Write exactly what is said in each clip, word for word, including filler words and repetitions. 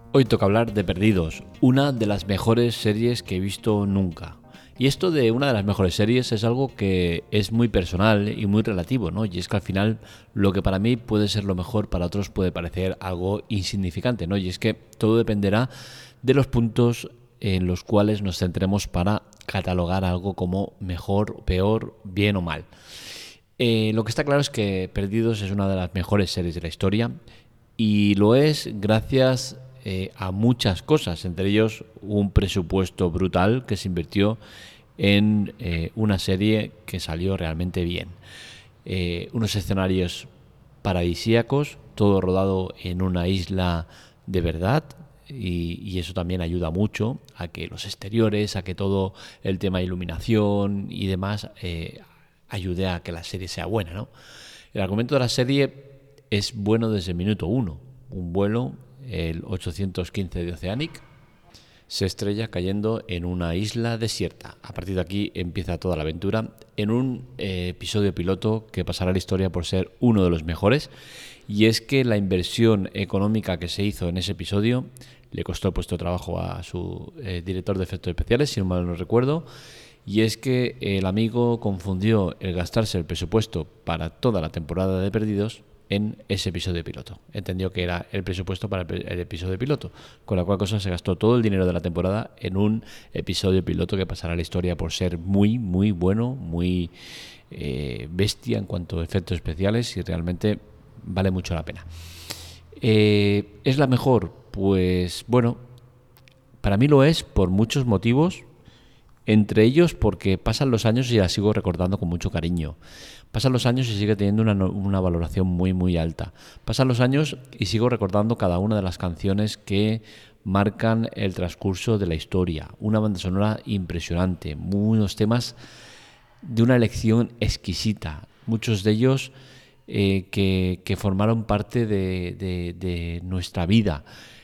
Hoy toca hablar de Perdidos, una de las mejores series que he visto nunca. Y esto de una de las mejores series es algo que es muy personal y muy relativo, ¿no? Y es que al final lo que para mí puede ser lo mejor, para otros puede parecer algo insignificante, ¿no? Y es que todo dependerá de los puntos en los cuales nos centremos para catalogar algo como mejor, peor, bien o mal. Eh, lo que está claro es que Perdidos es una de las mejores series de la historia y lo es gracias eh, a muchas cosas, entre ellos un presupuesto brutal que se invirtió en eh, una serie que salió realmente bien. Eh, unos escenarios paradisíacos, todo rodado en una isla de verdad, y, y eso también ayuda mucho a que los exteriores, a que todo el tema de iluminación y demás eh, ayude a que la serie sea buena, ¿no? El argumento de la serie es bueno desde el minuto uno. Un vuelo, el ochocientos quince de Oceanic, se estrella cayendo en una isla desierta. A partir de aquí empieza toda la aventura en un eh, episodio piloto que pasará a la historia por ser uno de los mejores. Y es que la inversión económica que se hizo en ese episodio le costó el puesto de trabajo a su eh, director de efectos especiales, si no mal no recuerdo. Y es que el amigo confundió el gastarse el presupuesto para toda la temporada de Perdidos en ese episodio piloto. Entendió que era el presupuesto para el episodio piloto, con la cual cosa se gastó todo el dinero de la temporada en un episodio piloto que pasará a la historia por ser muy, muy bueno, muy eh, bestia en cuanto a efectos especiales y realmente vale mucho la pena. Eh, ¿Es la mejor? Pues bueno, para mí lo es por muchos motivos. Entre ellos porque pasan los años y la sigo recordando con mucho cariño. Pasan los años y sigue teniendo una, una valoración muy muy alta. Pasan los años y sigo recordando cada una de las canciones que marcan el transcurso de la historia. Una banda sonora impresionante, unos temas de una elección exquisita. Muchos de ellos eh, que, que formaron parte de, de, de nuestra vida.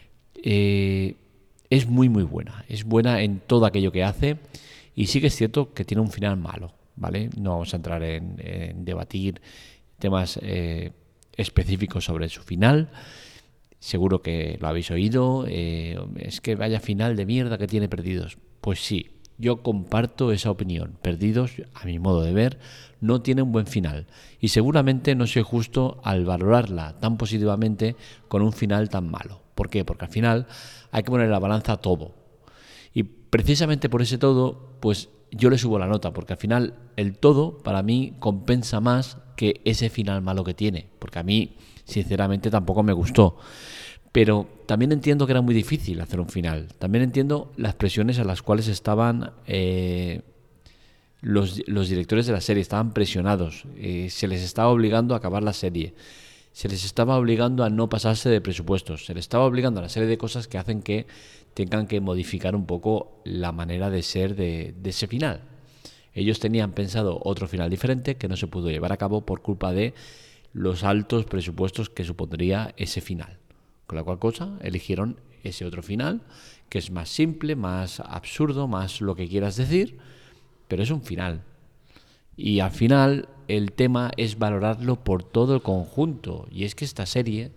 Eh, es muy muy buena. Es buena en todo aquello que hace. Y sí que es cierto que tiene un final malo, ¿vale? No vamos a entrar en, en debatir temas eh, específicos sobre su final. Seguro que lo habéis oído. Eh, es que vaya final de mierda que tiene Perdidos. Pues sí, yo comparto esa opinión. Perdidos, a mi modo de ver, no tiene un buen final. Y seguramente no soy justo al valorarla tan positivamente con un final tan malo. ¿Por qué? Porque al final hay que poner en la balanza todo. Y precisamente por ese todo, pues yo le subo la nota, porque al final el todo para mí compensa más que ese final malo que tiene, porque a mí sinceramente tampoco me gustó. Pero también entiendo que era muy difícil hacer un final. También entiendo las presiones a las cuales estaban eh, los, los directores de la serie, estaban presionados, eh, se les estaba obligando a acabar la serie. Se les estaba obligando a no pasarse de presupuestos, se les estaba obligando a una serie de cosas que hacen que tengan que modificar un poco la manera de ser de, de ese final. Ellos tenían pensado otro final diferente que no se pudo llevar a cabo por culpa de los altos presupuestos que supondría ese final. Con la cual cosa eligieron ese otro final, que es más simple, más absurdo, más lo que quieras decir, pero es un final. Y al final el tema es valorarlo por todo el conjunto. Y es que esta serie,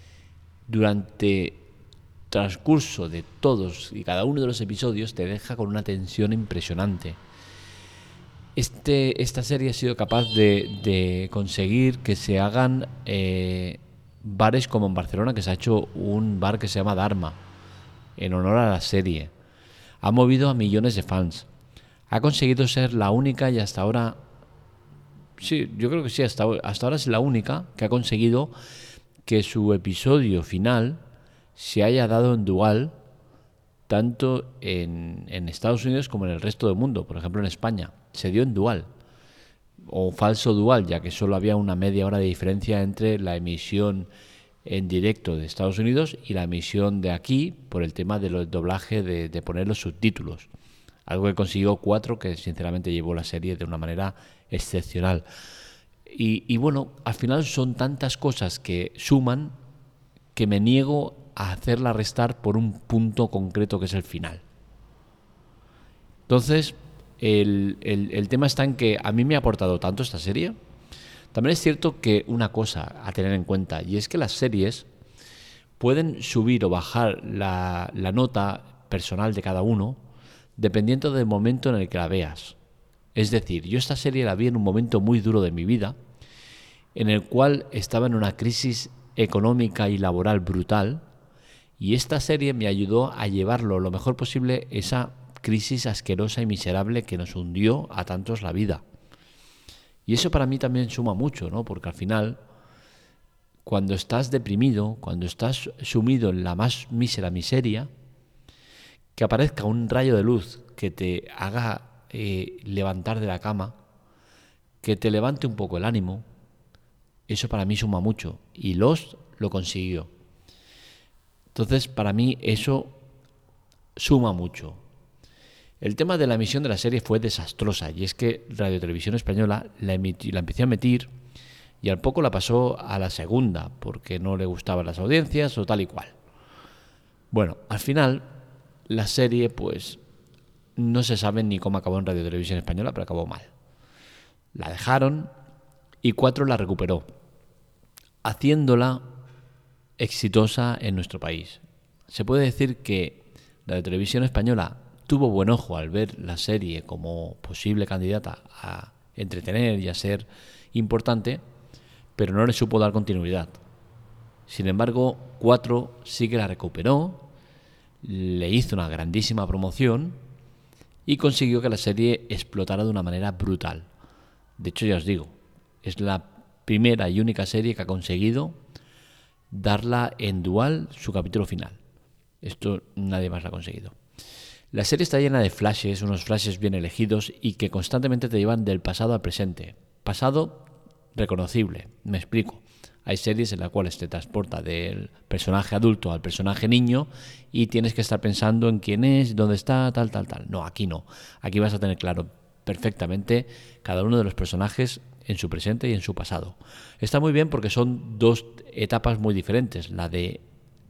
durante el transcurso de todos y cada uno de los episodios, te deja con una tensión impresionante. Este, esta serie ha sido capaz de, de conseguir que se hagan eh, bares como en Barcelona, que se ha hecho un bar que se llama Dharma, en honor a la serie. Ha movido a millones de fans. Ha conseguido ser la única y hasta ahora... Sí, yo creo que sí, hasta, hasta ahora es la única que ha conseguido que su episodio final se haya dado en dual tanto en, en Estados Unidos como en el resto del mundo. Por ejemplo, en España se dio en dual o falso dual, ya que solo había una media hora de diferencia entre la emisión en directo de Estados Unidos y la emisión de aquí por el tema del doblaje de, de poner los subtítulos. Algo que consiguió cuatro, que sinceramente llevó la serie de una manera excepcional. Y, y bueno, al final son tantas cosas que suman que me niego a hacerla restar por un punto concreto que es el final. Entonces, el, el, el tema está en que a mí me ha aportado tanto esta serie. También es cierto que una cosa a tener en cuenta, y es que las series pueden subir o bajar la, la nota personal de cada uno dependiendo del momento en el que la veas. Es decir, yo esta serie la vi en un momento muy duro de mi vida, en el cual estaba en una crisis económica y laboral brutal, y esta serie me ayudó a llevarlo lo mejor posible, esa crisis asquerosa y miserable que nos hundió a tantos la vida. Y eso para mí también suma mucho, ¿no? Porque al final, cuando estás deprimido, cuando estás sumido en la más mísera miseria, que aparezca un rayo de luz que te haga eh, levantar de la cama, que te levante un poco el ánimo, eso para mí suma mucho. Y Lost lo consiguió. Entonces, para mí eso suma mucho. El tema de la emisión de la serie fue desastrosa, y es que Radio Televisión Española la, emiti- la empezó a emitir y al poco la pasó a la segunda, porque no le gustaban las audiencias o tal y cual. Bueno, al final la serie pues no se sabe ni cómo acabó en Radio Televisión Española, pero acabó mal. La dejaron y Cuatro la recuperó, haciéndola exitosa en nuestro país. Se puede decir que la Televisión Española tuvo buen ojo al ver la serie como posible candidata a entretener y a ser importante, pero no le supo dar continuidad. Sin embargo, Cuatro sí que la recuperó, le hizo una grandísima promoción y consiguió que la serie explotara de una manera brutal. De hecho, ya os digo, es la primera y única serie que ha conseguido darla en dual su capítulo final. Esto nadie más lo ha conseguido. La serie está llena de flashes, unos flashes bien elegidos y que constantemente te llevan del pasado al presente. Pasado reconocible, me explico. Hay series en las cuales te transporta del personaje adulto al personaje niño y tienes que estar pensando en quién es, dónde está, tal, tal, tal. No, aquí no. Aquí vas a tener claro perfectamente cada uno de los personajes en su presente y en su pasado. Está muy bien porque son dos etapas muy diferentes. La de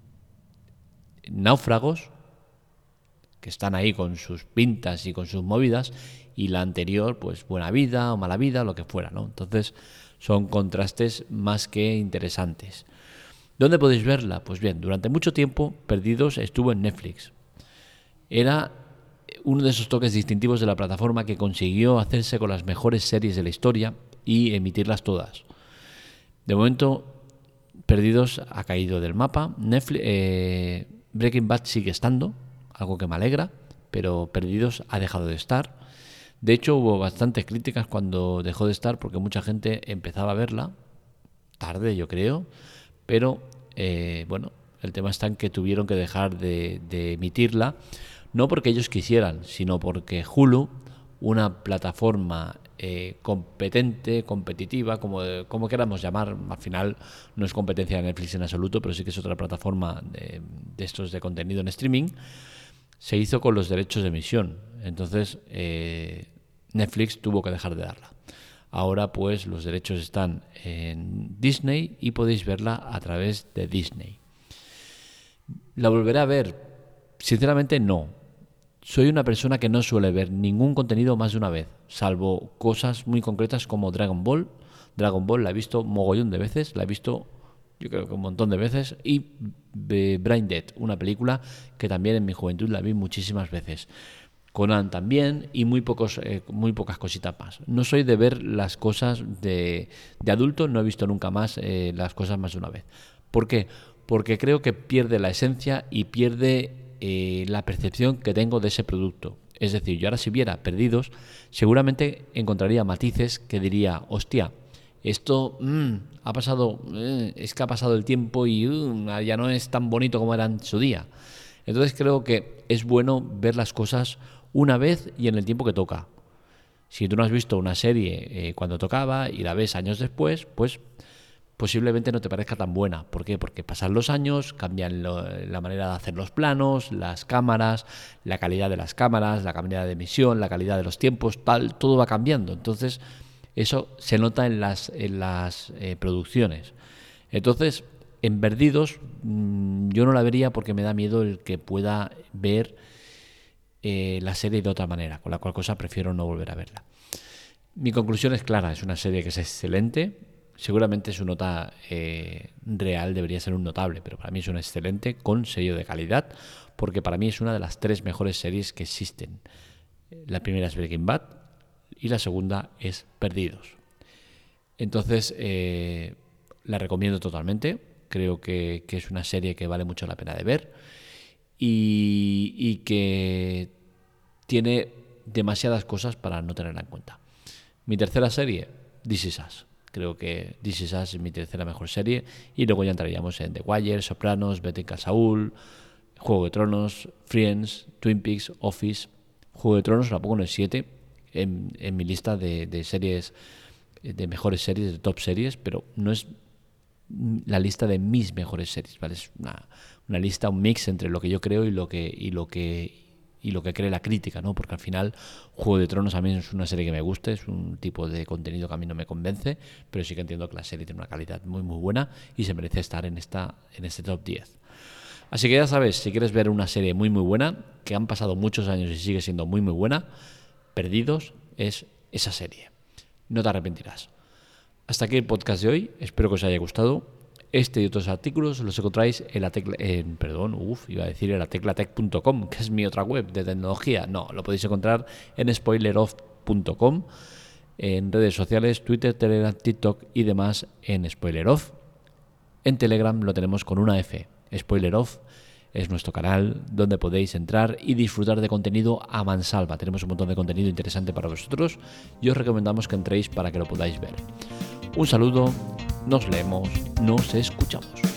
náufragos, que están ahí con sus pintas y con sus movidas, y la anterior, pues buena vida o mala vida, lo que fuera, ¿no? Entonces, son contrastes más que interesantes. ¿Dónde podéis verla? Pues bien, durante mucho tiempo Perdidos estuvo en Netflix. Era uno de esos toques distintivos de la plataforma que consiguió hacerse con las mejores series de la historia y emitirlas todas. De momento, Perdidos ha caído del mapa. Netflix, eh, Breaking Bad sigue estando, algo que me alegra, pero Perdidos ha dejado de estar. De hecho, hubo bastantes críticas cuando dejó de estar porque mucha gente empezaba a verla, tarde yo creo, pero eh, bueno, el tema está en que tuvieron que dejar de, de emitirla, no porque ellos quisieran, sino porque Hulu, una plataforma eh, competente, competitiva, como, como queramos llamar, al final no es competencia de Netflix en absoluto, pero sí que es otra plataforma de, de estos de contenido en streaming, se hizo con los derechos de emisión. Entonces eh, Netflix tuvo que dejar de darla. Ahora pues los derechos están en Disney y podéis verla a través de Disney. ¿La volveré a ver? Sinceramente no. Soy una persona que no suele ver ningún contenido más de una vez, salvo cosas muy concretas como Dragon Ball. Dragon Ball la he visto mogollón de veces, la he visto yo creo que un montón de veces, y Brain Dead, una película que también en mi juventud la vi muchísimas veces. Conan también, y muy pocos eh, muy pocas cositas más. No soy de ver las cosas de, de adulto, no he visto nunca más eh, las cosas más de una vez. ¿Por qué? Porque creo que pierde la esencia y pierde eh, la percepción que tengo de ese producto. Es decir, yo ahora si viera Perdidos, seguramente encontraría matices que diría, hostia, esto mmm, ha pasado, eh, es que ha pasado el tiempo y uh, ya no es tan bonito como era en su día. Entonces creo que es bueno ver las cosas una vez y en el tiempo que toca. Si tú no has visto una serie eh, cuando tocaba y la ves años después, pues posiblemente no te parezca tan buena. ¿Por qué? Porque pasan los años, cambian lo, la manera de hacer los planos, las cámaras, la calidad de las cámaras, la calidad de emisión, la calidad de los tiempos, tal, todo va cambiando. Entonces eso se nota en las, en las eh, producciones. Entonces, en Perdidos mmm, yo no la vería porque me da miedo el que pueda ver eh, la serie de otra manera, con la cual cosa prefiero no volver a verla. Mi conclusión es clara, es una serie que es excelente, seguramente su nota eh, real debería ser un notable, pero para mí es un excelente con sello de calidad, porque para mí es una de las tres mejores series que existen. La primera es Breaking Bad y la segunda es Perdidos. Entonces, eh, la recomiendo totalmente. Creo que, que es una serie que vale mucho la pena de ver y, y que tiene demasiadas cosas para no tenerla en cuenta. Mi tercera serie, This Is Us. Creo que This Is Us es mi tercera mejor serie. Y luego ya entraríamos en The Wire, Sopranos, Better Call Saul, Juego de Tronos, Friends, Twin Peaks, Office. Juego de Tronos la pongo en el siete en, en mi lista de, de series, de mejores series, de top series, pero no es la lista de mis mejores series, ¿vale? Es una, una lista, un mix entre lo que yo creo y lo que y lo que y lo que cree la crítica, ¿no? Porque al final Juego de Tronos a mí es una serie que me gusta, es un tipo de contenido que a mí no me convence, pero sí que entiendo que la serie tiene una calidad muy muy buena y se merece estar en esta en este top diez. Así que ya sabes, si quieres ver una serie muy muy buena, que han pasado muchos años y sigue siendo muy muy buena, Perdidos es esa serie. No te arrepentirás. Hasta aquí el podcast de hoy, espero que os haya gustado. Este y otros artículos los encontráis en la tecla, en, perdón, uf, iba a decir en la teclatec punto com, que es mi otra web de tecnología. No, lo podéis encontrar en spoileroff punto com, en redes sociales, Twitter, Telegram, TikTok y demás en Spoileroff. En Telegram lo tenemos con una F, Spoileroff. Es nuestro canal donde podéis entrar y disfrutar de contenido a mansalva. Tenemos un montón de contenido interesante para vosotros y os recomendamos que entréis para que lo podáis ver. Un saludo, nos leemos, nos escuchamos.